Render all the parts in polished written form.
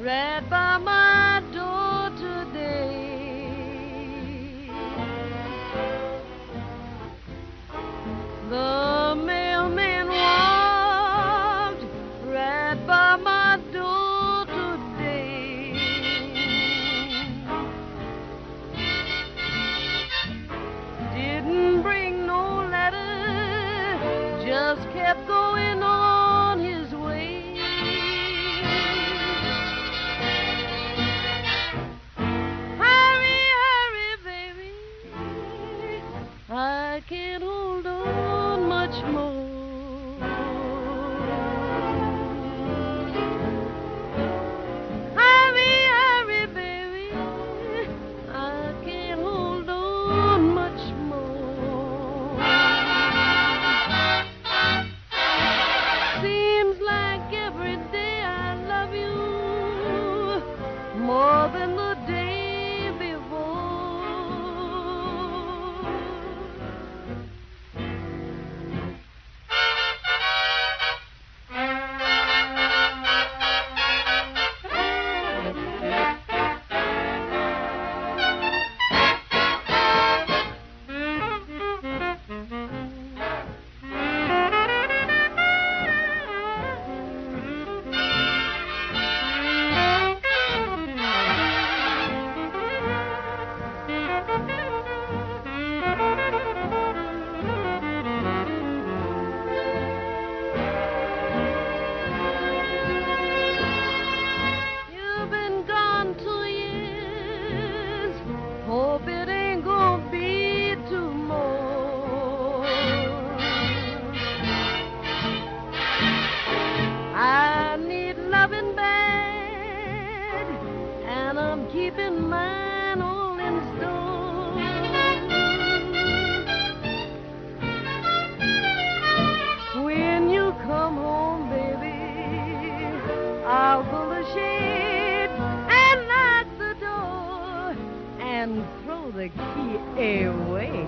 right by my door today. The mailman walked right by my door today. Didn't bring no letter, just kept going on his way. Hurry, hurry, baby, I can't hold on much more. Hurry, hurry, baby, I can't hold on much more. Seems like every day I love you more than the day before. You've been gone 2 years, hope it ain't gonna be 2 more. I need loving bad, and I'm keeping mine all in store. When you come home, baby, I'll pull the shade and lock the door and throw the key away.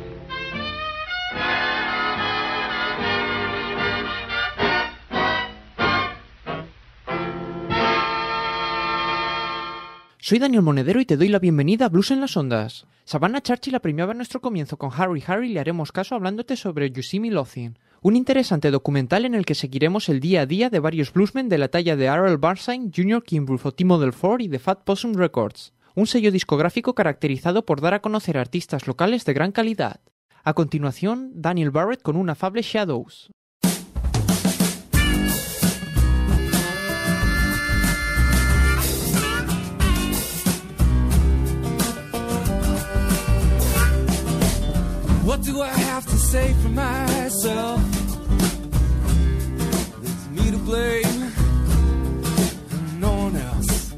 Soy Daniel Monedero y te doy la bienvenida a Blues en las Ondas. Savannah Churchill apremiaba nuestro comienzo con Harry Harry y le haremos caso hablándote sobre You See Me Lovin', un interesante documental en el que seguiremos el día a día de varios bluesmen de la talla de R.L. Burnside, Junior Kimbrough o T-Model 4 y de Fat Possum Records, un sello discográfico caracterizado por dar a conocer artistas locales de gran calidad. A continuación, Daniel Barrett con un afable Shadows. What do I have to say for myself? It's me to blame, no one else.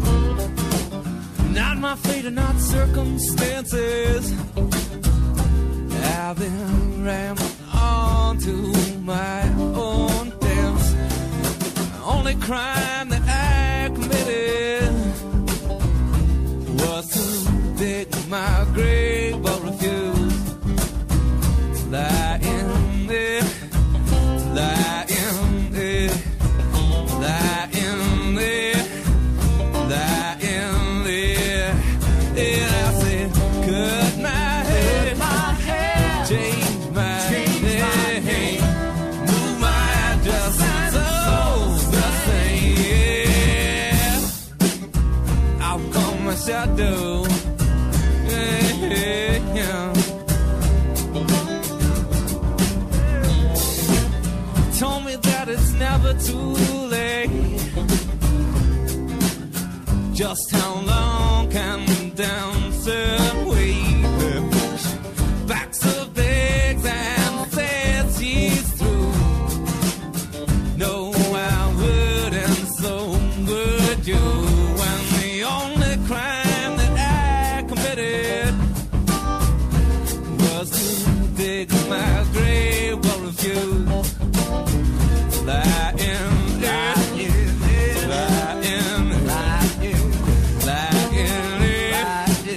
Not my fate and not circumstances. I've been rambling on to my own dance. The only crime that I committed was to dig my grave but refused. Lie in there, lie in there, lie in there, lie in there. And I said, cut my hair, change my name, move my address, so the same. Yeah, I'll call my shadow. Yeah. Told me that it's never too late. Just how long can we dance and wait? Backs of eggs and said she's through. No, I wouldn't, so would you? And the only crime that I committed was to dig my grave but refused. Lie in there, lie in there, lie in there, lie in there.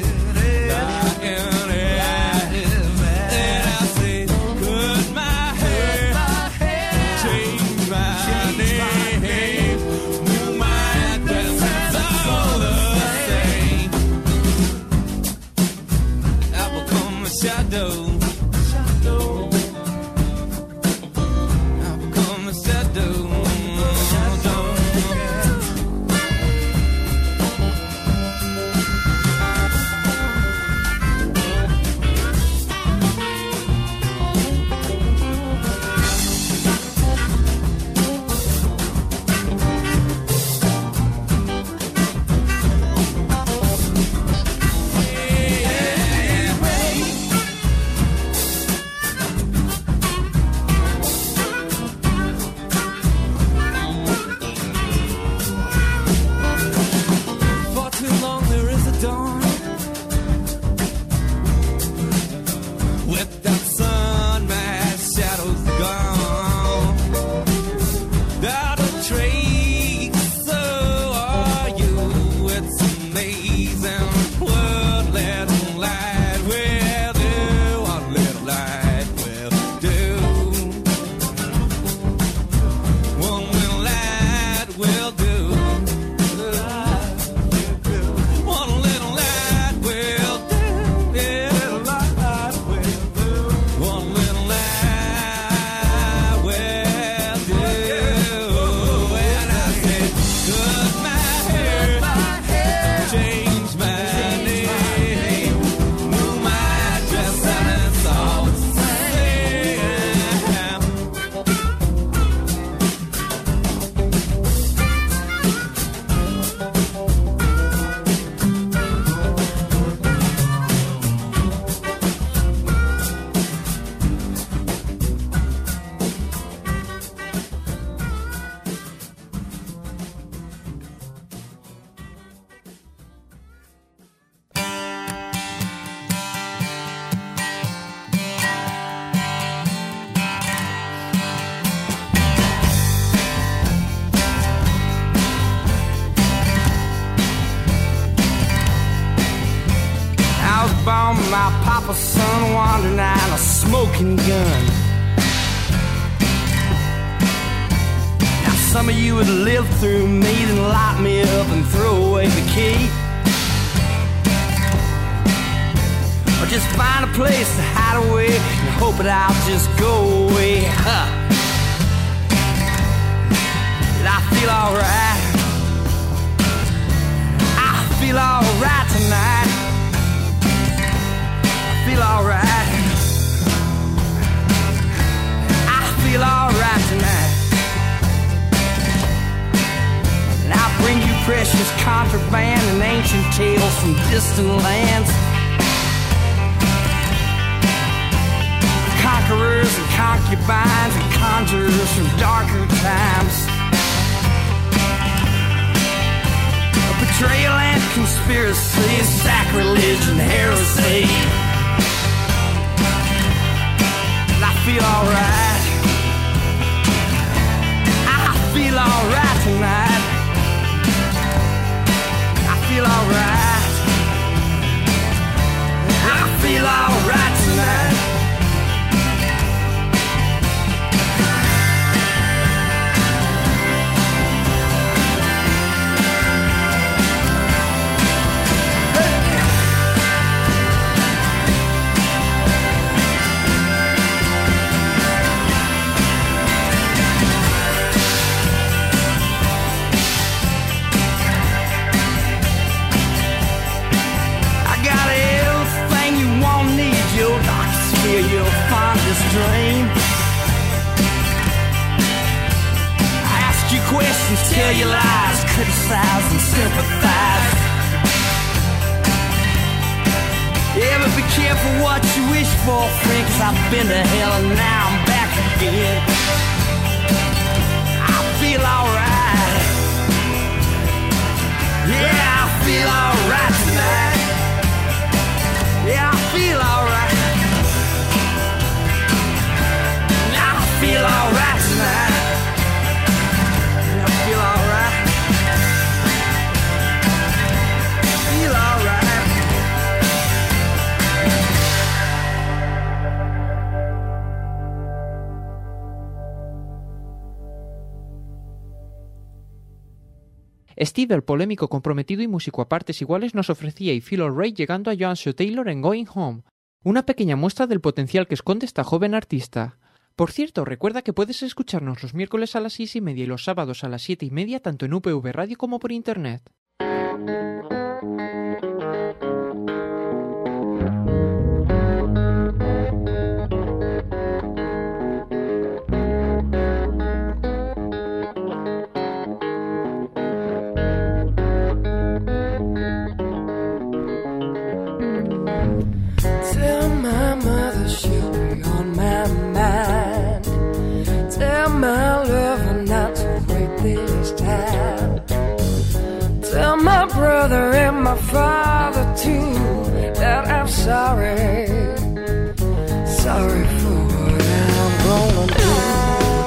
my papa's son wandering out a smoking gun. Now some of you would live through me, then lock me up and throw away the key, or just find a place to hide away and hope that I'll just go away. Did I feel alright? I feel alright tonight. I feel alright. I feel alright tonight. And I bring you precious contraband and ancient tales from distant lands, conquerors and concubines and conjurers from darker times, a betrayal and conspiracy, sacrilege and heresy. And I feel alright. I feel alright tonight. I feel alright. I feel alright tonight. Your fondest dream. I ask you questions, tell you lies, criticize and sympathize. Yeah, but be careful what you wish for, friend, 'cause I've been to hell and now I'm back again. I feel alright. Yeah, I feel alright tonight. Yeah, I feel alright. I feel alright tonight. I feel alright. I feel alright. Steve, el polémico, comprometido y músico a partes iguales, nos ofrecía I Feel Alright llegando a Joshua Taylor en Going Home, una pequeña muestra del potencial que esconde esta joven artista. Por cierto, recuerda que puedes escucharnos los miércoles a las 6:30 y los sábados a las 7:30 tanto en UPV Radio como por internet. Tell my mother she'll be on my mind. Tell my lover not to wait this time. Tell my brother and my father too that I'm sorry. Sorry for what I'm gonna do.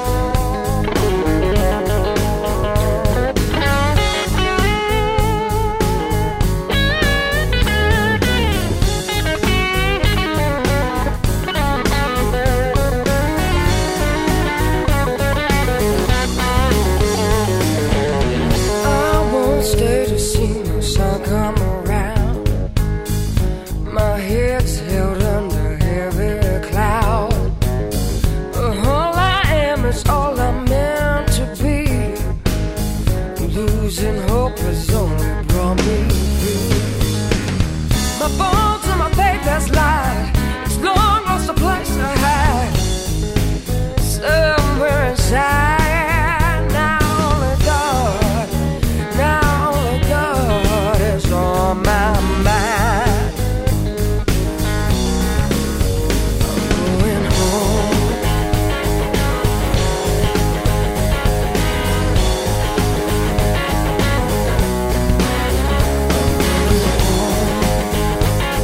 Come around, my head's held under heavy cloud. All I am is all I'm meant to be. Losing hope has only brought me through. My bones and my faith has lied. It's long lost a place to hide. Somewhere inside. On my mind, I'm going home. I'm going home.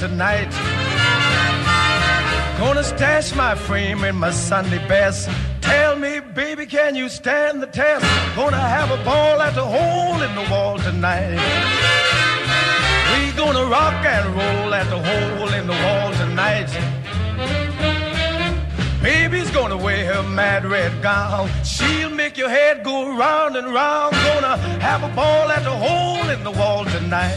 tonight. Gonna stash my frame in my Sunday best. Tell me, baby, can you stand the test? Gonna have a ball at the hole in the wall tonight. We gonna rock and roll at the hole in the wall tonight. Baby's gonna wear her mad red gown. She'll make your head go round and round. Gonna have a ball at the hole in the wall tonight.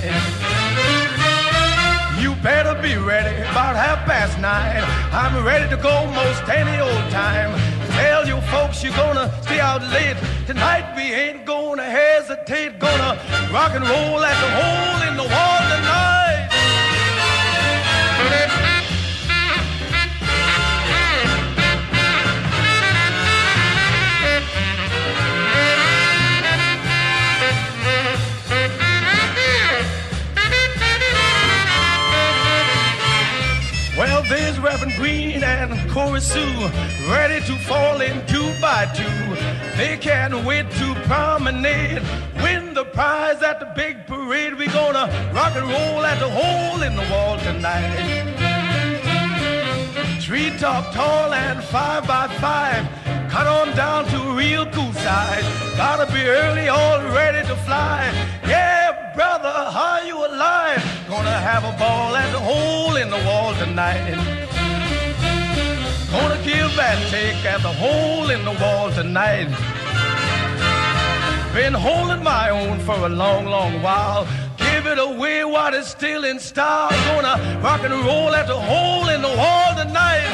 You better be ready about 9:30. I'm ready to go most any old time. Tell you folks you're gonna stay out late. Tonight we ain't gonna hesitate. Gonna rock and roll at the hole in the wall tonight. Well, there's Reverend Green and Chorus Sue, ready to fall in 2 by 2. They can't wait to promenade, win the prize at the big parade. We're gonna rock and roll at the hole in the wall tonight. Treetop tall and 5 by 5, cut on down to a real cool side. Gotta be early, all ready to fly. Yeah, brother, are you alive? Gonna have a ball at the hole in the wall tonight. Gonna give and take at the hole in the wall tonight. Been holding my own for a long, long while. Give it away while it's still in style. Gonna rock and roll at the hole in the wall tonight.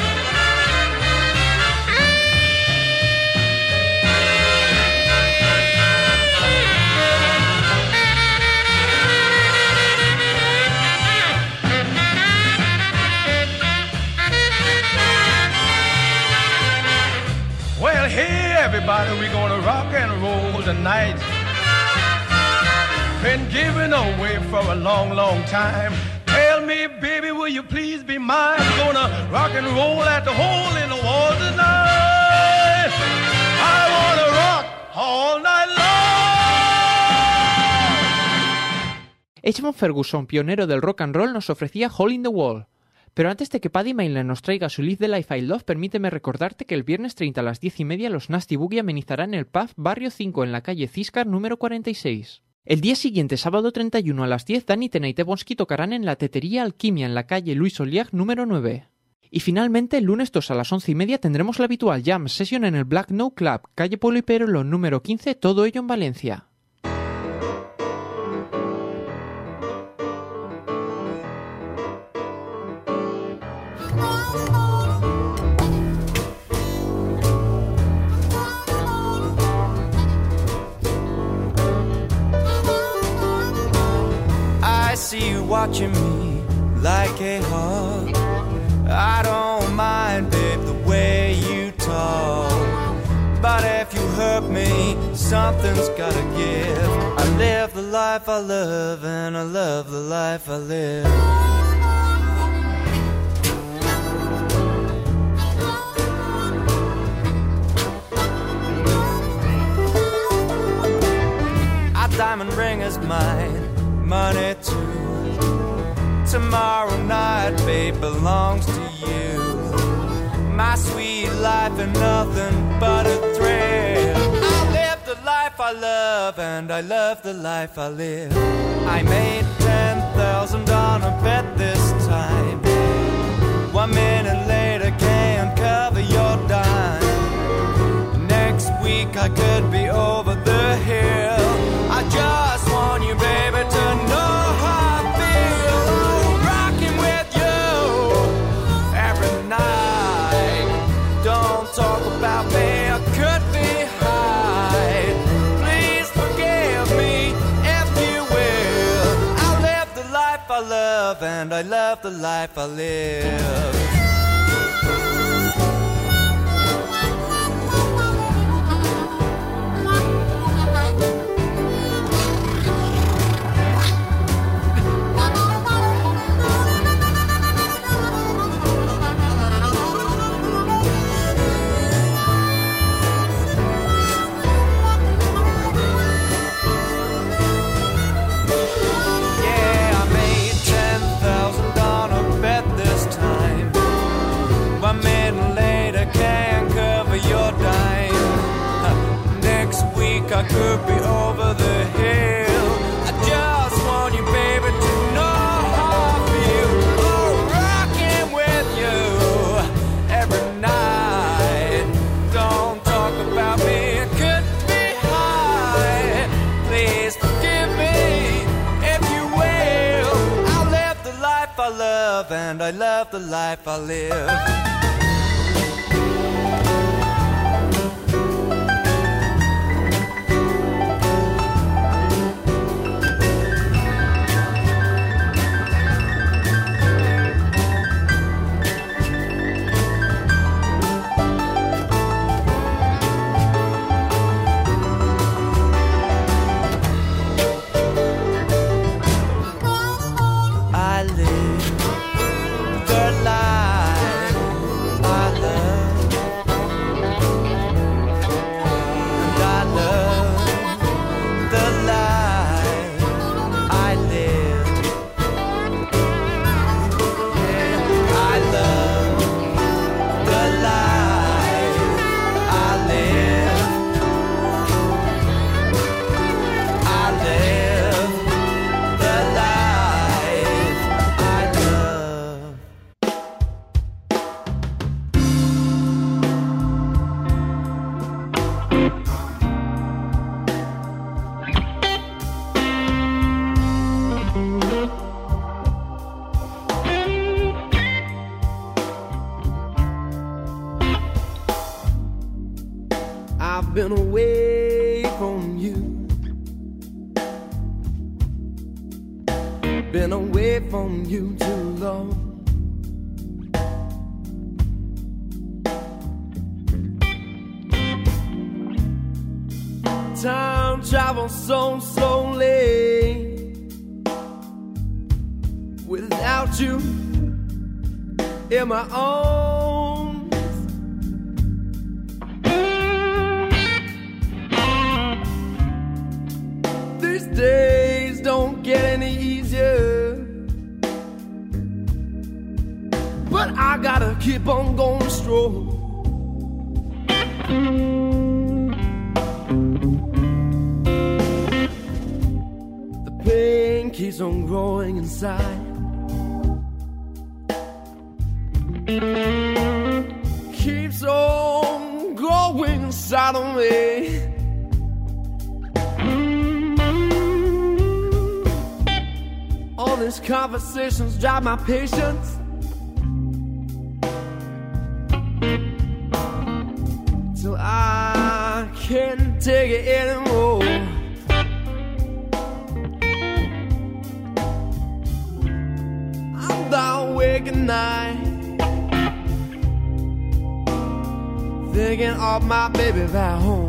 Well, hey, everybody, we're gonna rock and roll tonight. Been giving away for a long, long time. Tell me, baby, will you please be mine? Gonna rock and roll at the hole in the wall tonight. I wanna rock all night long. Edmond Ferguson, pionero del rock and roll, nos ofrecía Hole in the Wall. Pero antes de que Paddy Mainland nos traiga su Live the Life I Love, permíteme recordarte que el viernes 30 a las 10:30 los Nasty Boogie amenizarán el pub Barrio 5 en la calle Ciscar número 46. El día siguiente, sábado 31 a las 10, Danny Tena y Tebonsky tocarán en la Tetería Alquimia en la calle Luis Oliag número 9. Y finalmente, el lunes 2 a las 11:30 tendremos la habitual Jam Session en el Black Note Club, calle Polo y Perolo número 15, todo ello en Valencia. I see you watching me like a hawk. I don't mind, babe, the way you talk. But if you hurt me, something's gotta give. I live the life I love, and I love the life I live. A diamond ring is mine, money too. Tomorrow night, babe, belongs to you. My sweet life and nothing but a thrill. I live the life I love, and I love the life I live. I made 10,000 on a bet this time. 1 minute later can't cover your dime. Next week I could be over the hill. I just want you, baby, to know how I feel. Rocking with you every night. Don't talk about me, I could be high. Please forgive me if you will. I live the life I love, and I love the life I live. could be over the hill. I just want you, baby, to know how I feel. Oh, rocking with you every night. Don't talk about me, it could be high. Please forgive me, if you will. I live the life I love, and I love the life I live. I've been away from you, been away from you too long. Time travels so slowly without you in my arms. These days don't get any easier, but I gotta keep on going strong. The pain keeps on growing inside. Keeps on growing inside of me. All these conversations drive my patience. Till I can't take it anymore. I'm down awake at night, thinking of my baby back home.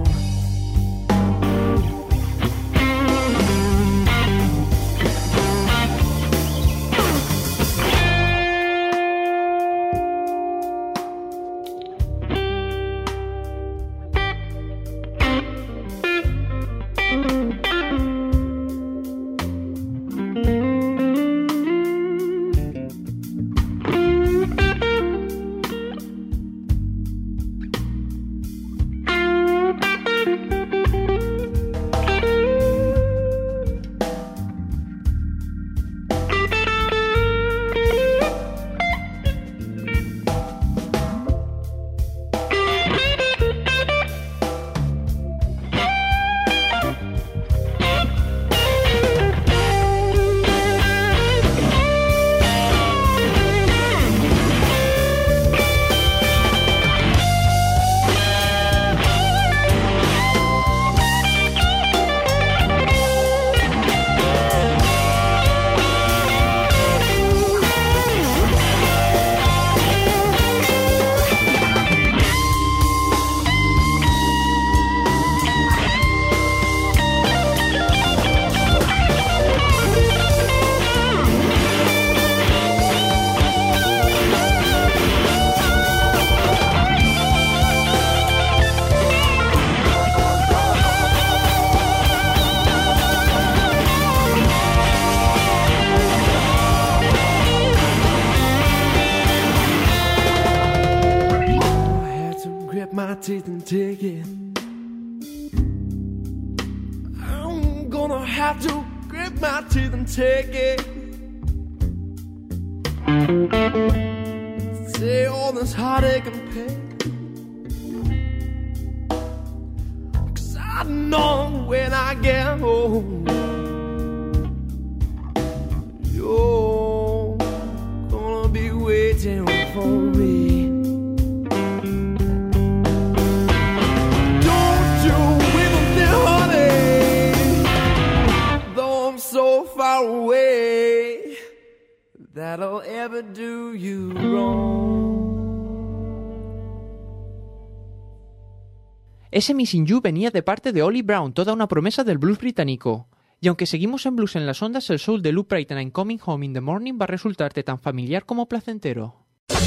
My teeth and take it. have to grit my teeth and take it. Say all this heartache and pain, 'cause I know when I get home, you're gonna be waiting for me. Don't you weep me, honey, though I'm so far away, that I'll ever do you wrong. Ese Missing You venía de parte de Ollie Brown, toda una promesa del blues británico. Y aunque seguimos en Blues en las Ondas, el soul de Luke Bryan and I'm Coming Home in the Morning va a resultarte tan familiar como placentero.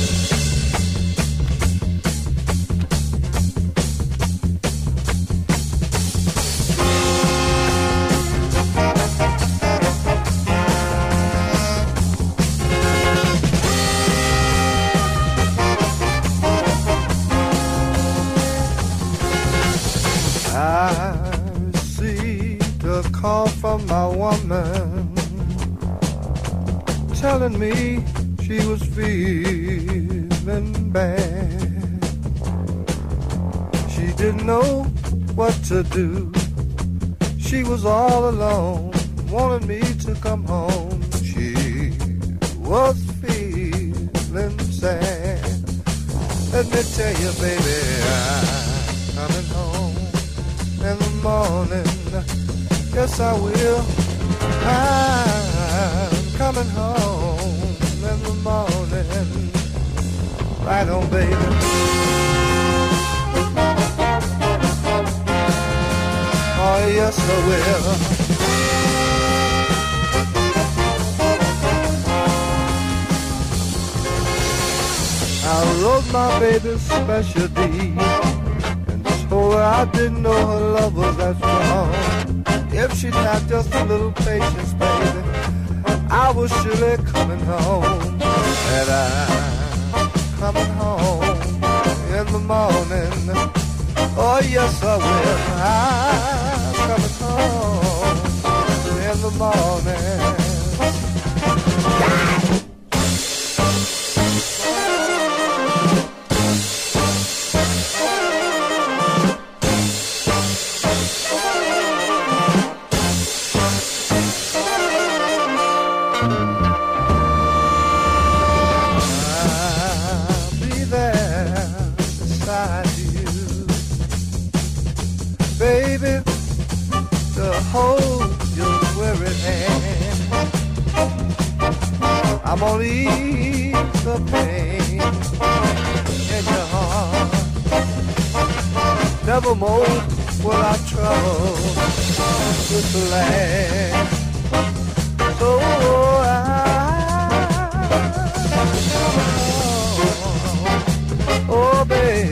Call from my woman telling me she was feeling bad. She didn't know what to do. She was all alone, wanted me to come home. She was feeling sad. Let me tell you, baby, I'm coming home in the morning. Yes, I will. I'm coming home in the morning. Right on, baby. Oh, yes, I will. I wrote my baby's special deed and told her I didn't know her love was that strong. If she'd have just a little patience, baby, I was surely coming home. And I'm coming home in the morning. Oh, yes, I will. I'm coming home in the morning. I'm gonna ease the pain in your heart. Nevermore will I trouble with the land. So oh baby,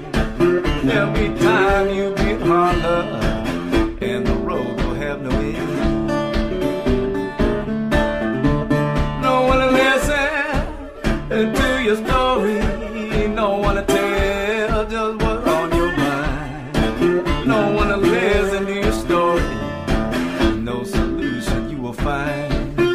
and the road will have no end. wanna tell just what's on your mind. No one to listen to your story. No solution you will find.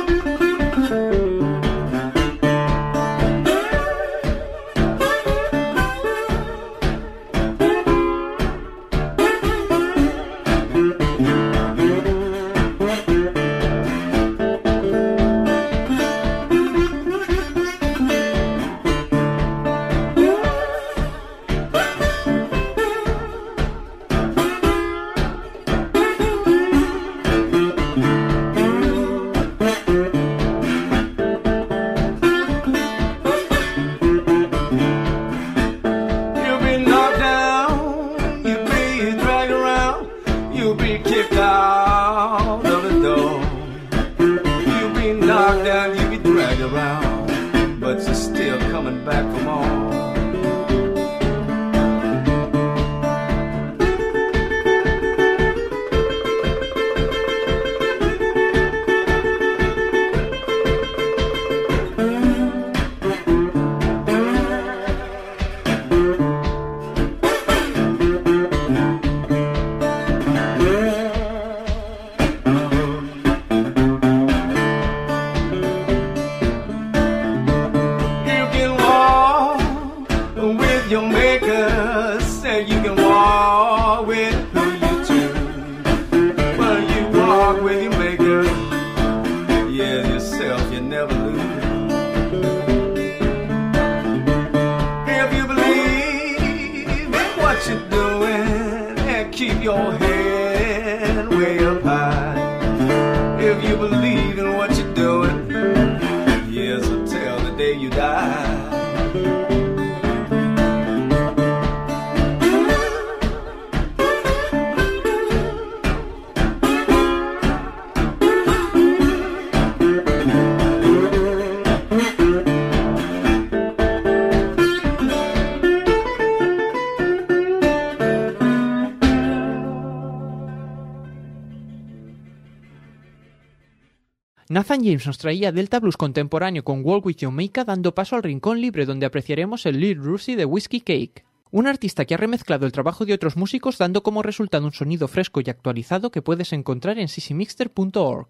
Nathan James nos traía Delta Blues contemporáneo con Walk With Jamaica, dando paso al Rincón Libre, donde apreciaremos el Lil Rusi de Whiskey Cake, un artista que ha remezclado el trabajo de otros músicos, dando como resultado un sonido fresco y actualizado que puedes encontrar en ccmixter.org.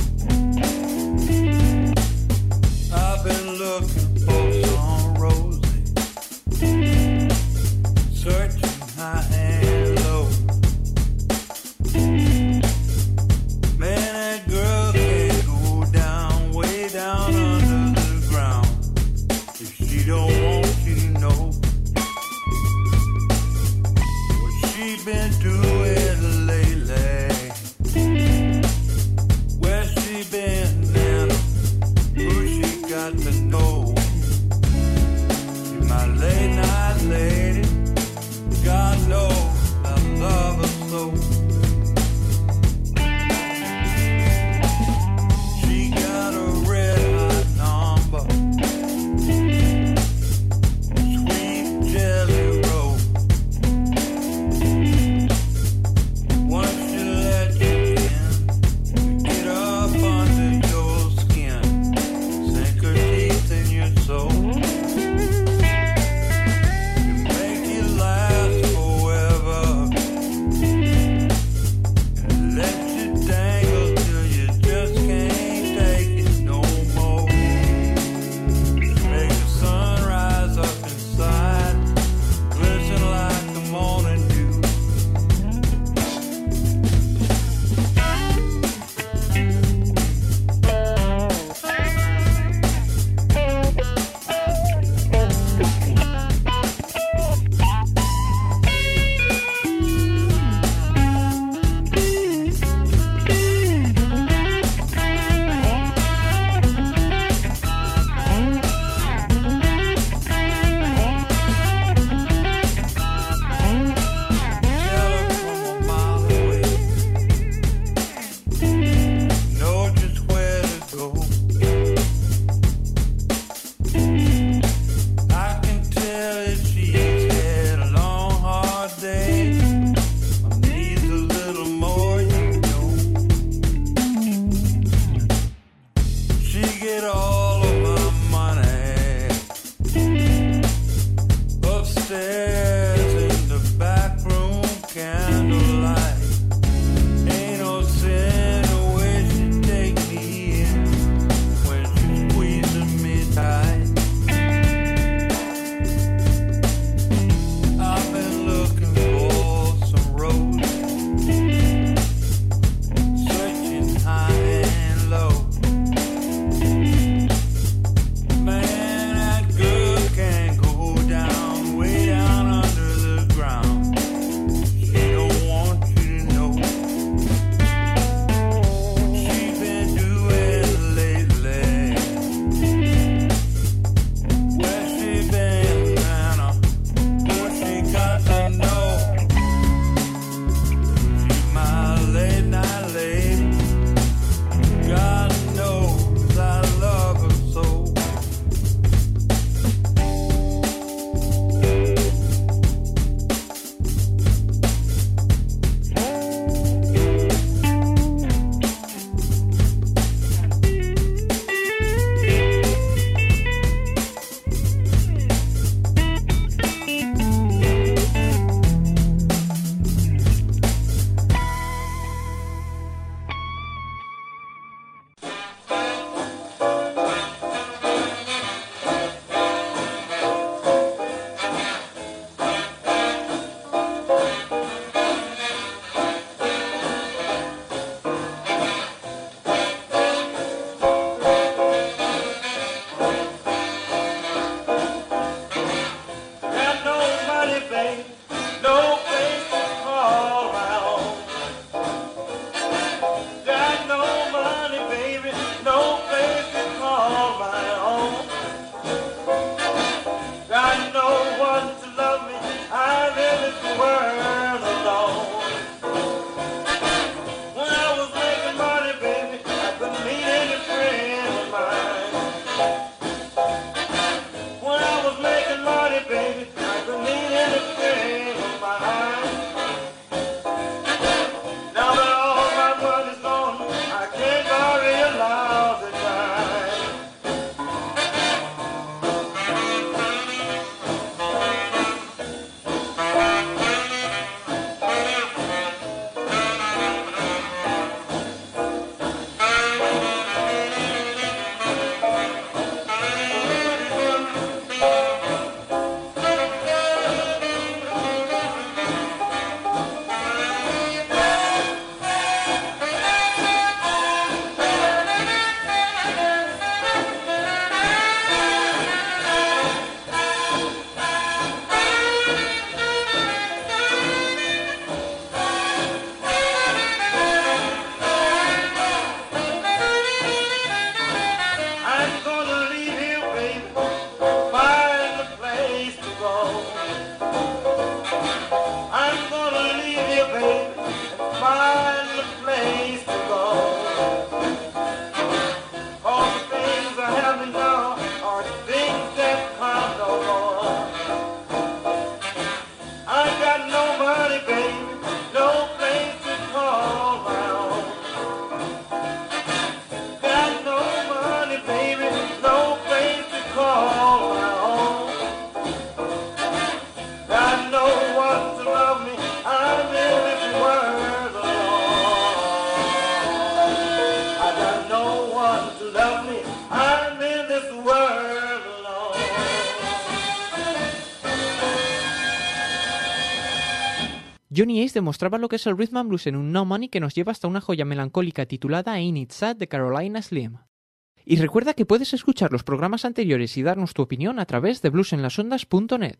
I've been looking for some roses to love me. I'm in this world alone. Johnny Ace demostraba lo que es el rhythm and blues en un No Money que nos lleva hasta una joya melancólica titulada Ain't It Sad de Carolina Slim. Y recuerda que puedes escuchar los programas anteriores y darnos tu opinión a través de bluesenlasondas.net.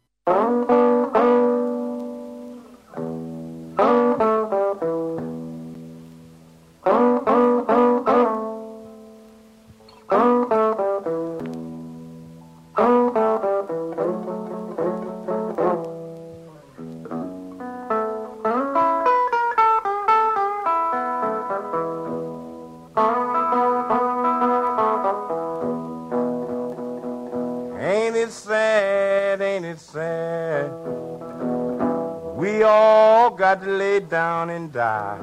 Ain't it sad, ain't it sad? We all got to lay down and die.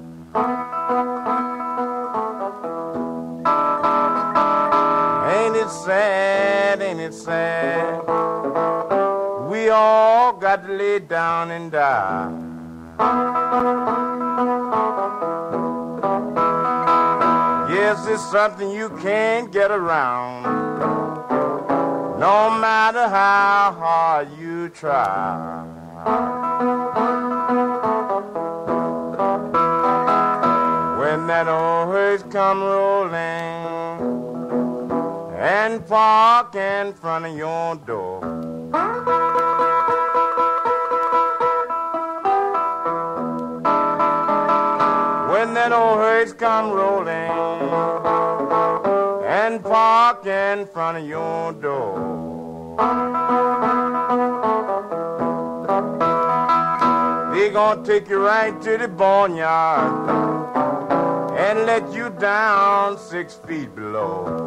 Ain't it sad, ain't it sad? We all got to lay down and die. Yes, it's something you can't get around, no matter how hard you try. When that old hearse come rolling and park in front of your door, when that old hearse come rolling and park in front of your door, they gonna take you right to the barnyard and let you down 6 feet below.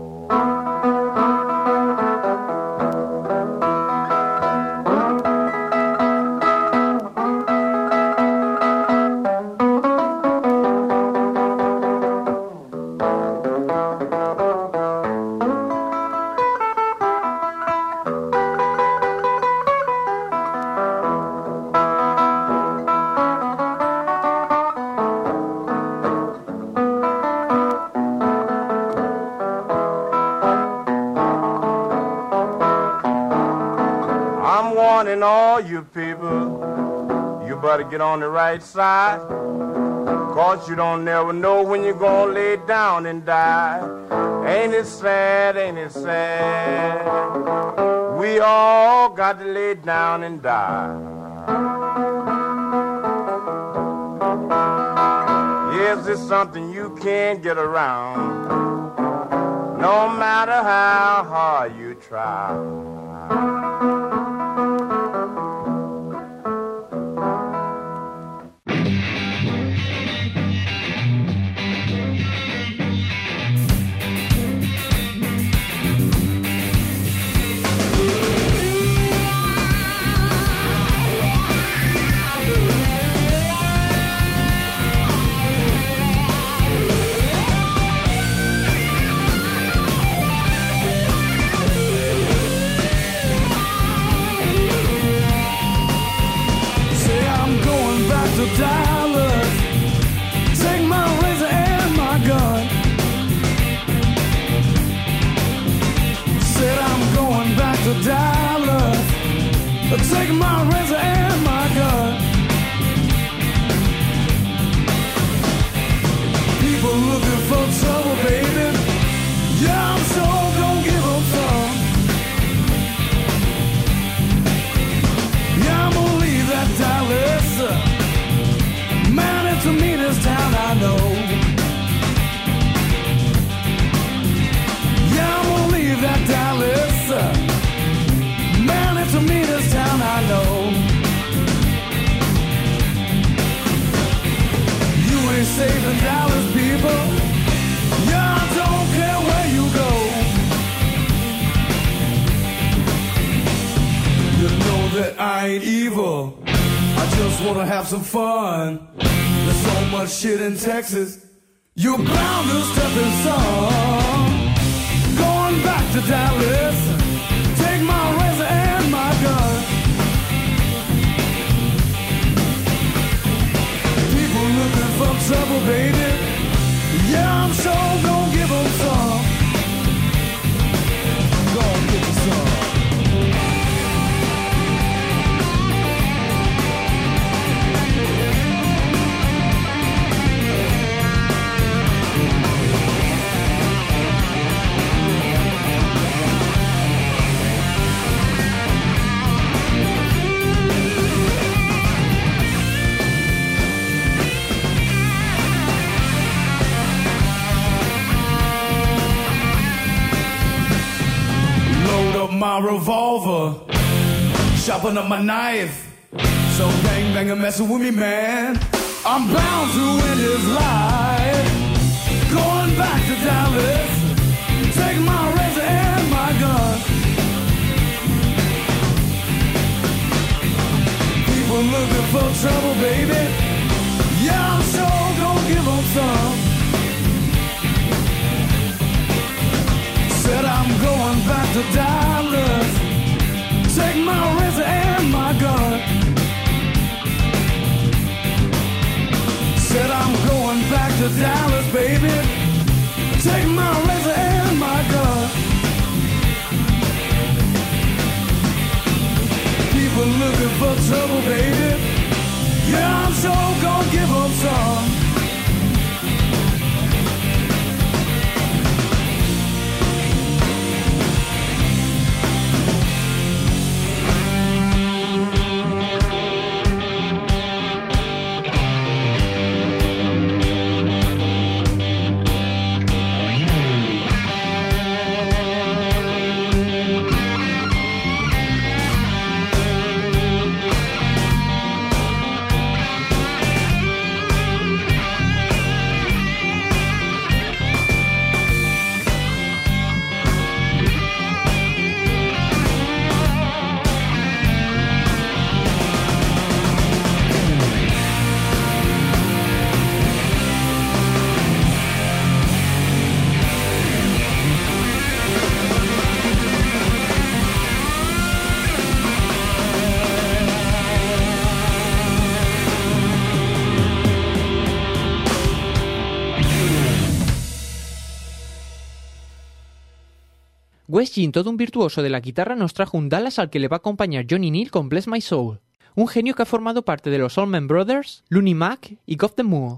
And all you people, you better get on the right side, 'cause you don't never know when you're gonna lay down and die. Ain't it sad, ain't it sad? We all got to lay down and die. Yes, it's something you can't get around, no matter how hard you try. Dallas, take my razor and my gun. Said I'm going back to Dallas, take my razor and my gun. People looking for trouble, baby. Yeah, I'm sure gonna give them some. Yeah, I'm gonna leave that Dallas. Man, it's the meanest town I know. Yeah, I'm gonna leave that Dallas. Man, it's the meanest town I know. You ain't safe in Dallas, people. Yeah, I don't care where you go. You know that I ain't evil, I just wanna have some fun. There's so much shit in Texas, you're bound to step in some. Going back to Dallas, take my razor and my gun. People looking for trouble, baby. Yeah, I'm sure gonna give them revolver, chopping up my knife. So gangbanger messing with me, man. I'm bound to end his life. Going back to Dallas, take my razor and my gun. People looking for trouble, baby. Yeah, I'm sure gonna give them some. Said I'm going back to Dallas, take my razor and my gun. Said I'm going back to Dallas, baby, take my razor and my gun. People looking for trouble, baby. Yeah, I'm sure gonna give them some. Wes Jean, todo un virtuoso de la guitarra, nos trajo un Dallas al que le va a acompañar Johnny Neal con Bless My Soul, un genio que ha formado parte de los Allman Brothers, Looney Mac y Goff the Mule.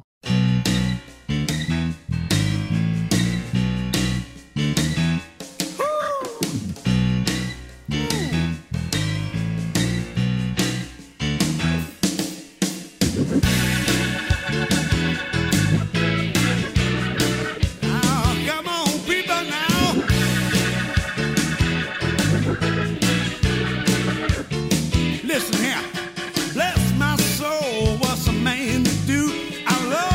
Listen here, bless my soul, what's a man to do? I love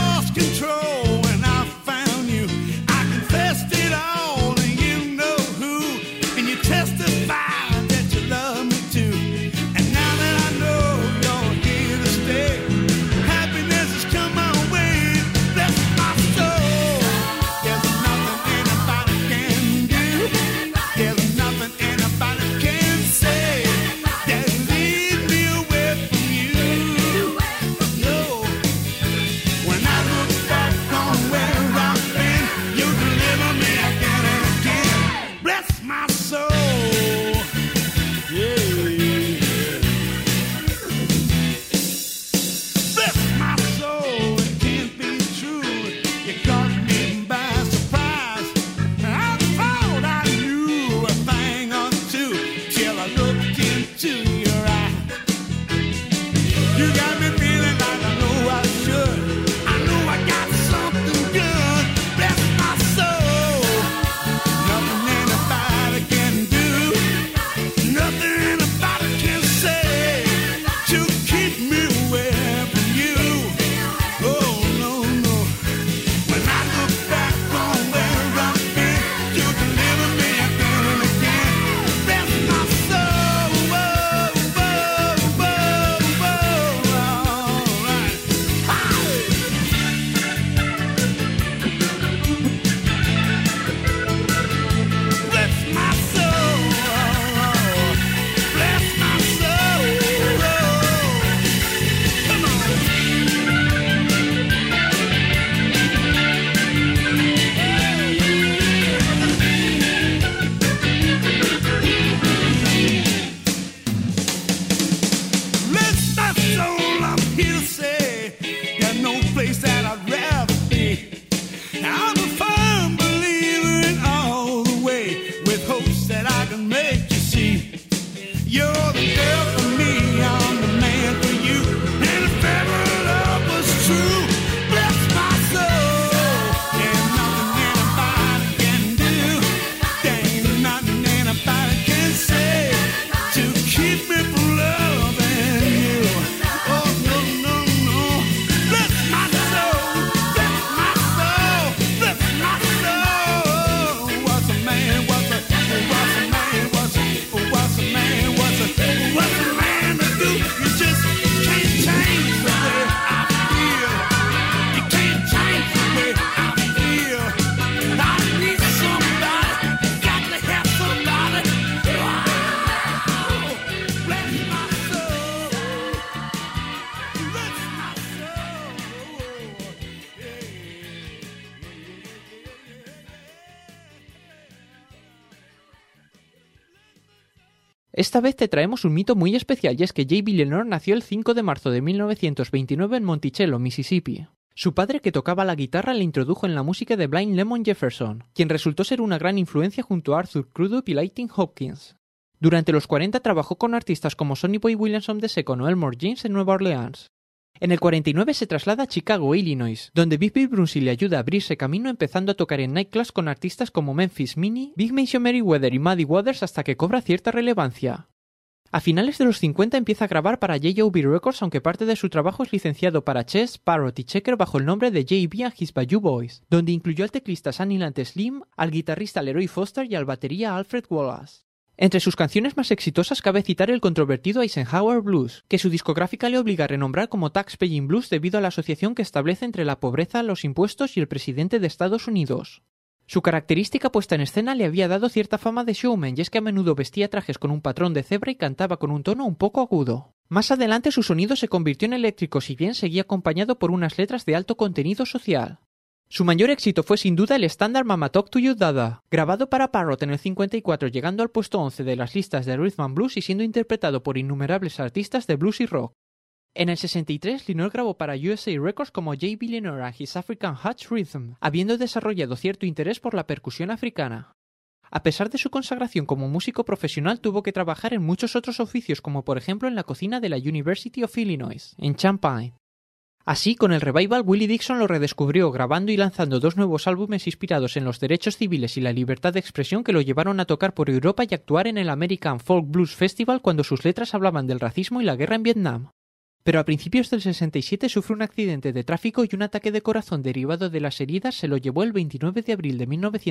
Esta vez te traemos un mito muy especial y es que Jay Villeneuve nació el 5 de marzo de 1929 en Monticello, Mississippi. Su padre, que tocaba la guitarra, le introdujo en la música de Blind Lemon Jefferson, quien resultó ser una gran influencia junto a Arthur Crudup y Lightning Hopkins. Durante los 40 trabajó con artistas como Sonny Boy Williamson II o Elmore James en Nueva Orleans. En el 49 se traslada a Chicago, Illinois, donde Big Bill Brunsey le ayuda a abrirse camino empezando a tocar en nightclubs con artistas como Memphis Minnie, Big Mason Merriweather y Muddy Waters hasta que cobra cierta relevancia. A finales de los 50 empieza a grabar para J.O.B. Records, aunque parte de su trabajo es licenciado para Chess, Parrot y Checker bajo el nombre de J.B. and His Bayou Boys, donde incluyó al teclista Sunnyland Slim, al guitarrista Leroy Foster y al batería Alfred Wallace. Entre sus canciones más exitosas cabe citar el controvertido Eisenhower Blues, que su discográfica le obliga a renombrar como Tax Paying Blues debido a la asociación que establece entre la pobreza, los impuestos y el presidente de Estados Unidos. Su característica puesta en escena le había dado cierta fama de showman, y es que a menudo vestía trajes con un patrón de cebra y cantaba con un tono un poco agudo. Más adelante su sonido se convirtió en eléctrico, si bien seguía acompañado por unas letras de alto contenido social. Su mayor éxito fue sin duda el estándar Mama Talk to You Dada, grabado para Parrot en el 54, llegando al puesto 11 de las listas de Rhythm and Blues y siendo interpretado por innumerables artistas de blues y rock. En el 63, Linoir grabó para USA Records como Jay Villeneuve and His African Hutch Rhythm, habiendo desarrollado cierto interés por la percusión africana. A pesar de su consagración como músico profesional, tuvo que trabajar en muchos otros oficios, como por ejemplo en la cocina de la University of Illinois, en Champaign. Así, con el revival, Willie Dixon lo redescubrió, grabando y lanzando 2 nuevos álbumes inspirados en los derechos civiles y la libertad de expresión que lo llevaron a tocar por Europa y actuar en el American Folk Blues Festival cuando sus letras hablaban del racismo y la guerra en Vietnam. Pero a principios del 67 sufre un accidente de tráfico y un ataque de corazón derivado de las heridas se lo llevó el 29 de abril de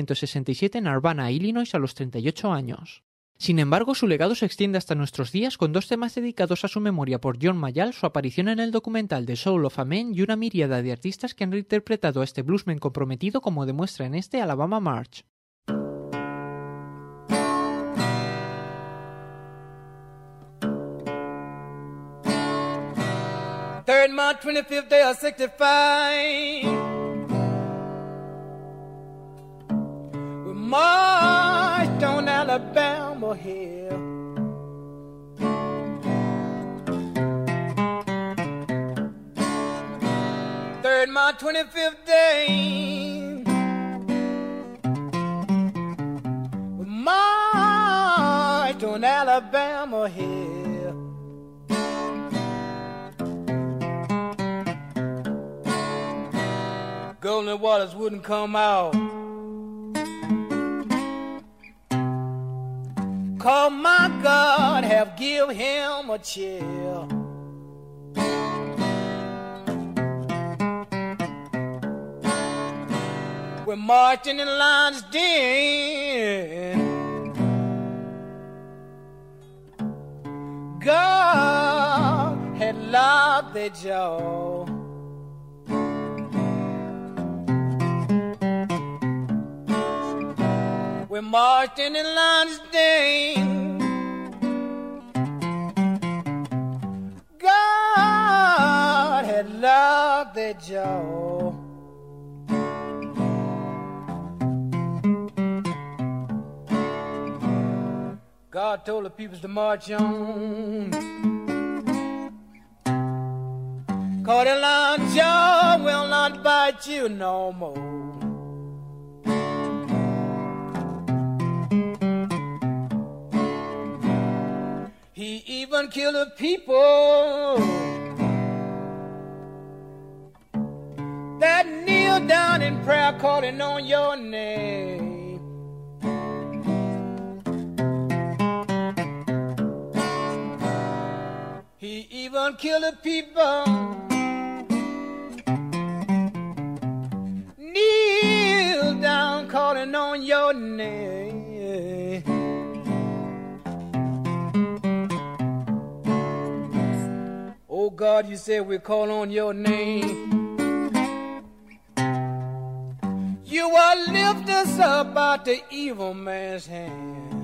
1967 en Urbana, Illinois, a los 38 años. Sin embargo, su legado se extiende hasta nuestros días con 2 temas dedicados a su memoria por John Mayall, su aparición en el documental The Soul of a Man y una miríada de artistas que han reinterpretado a este bluesman comprometido, como demuestra en este Alabama March. Third month, 25th day of 65. We marched on Alabama Hill. Third month, 25th day. We marched on Alabama Hill. Golden Waters wouldn't come out. 'Cause my God have give him a chill. We're marching in lines then. God had locked their jaw. We're marching in lines then. God had locked their jaw. God told the people to march on. 'Cause the lion jaw will not bite you no more. He even killed the people that kneel down in prayer calling on your name. He even killed the people kneel down calling on your name. Oh God, you said we call on your name. You will lift us up out the evil man's hand.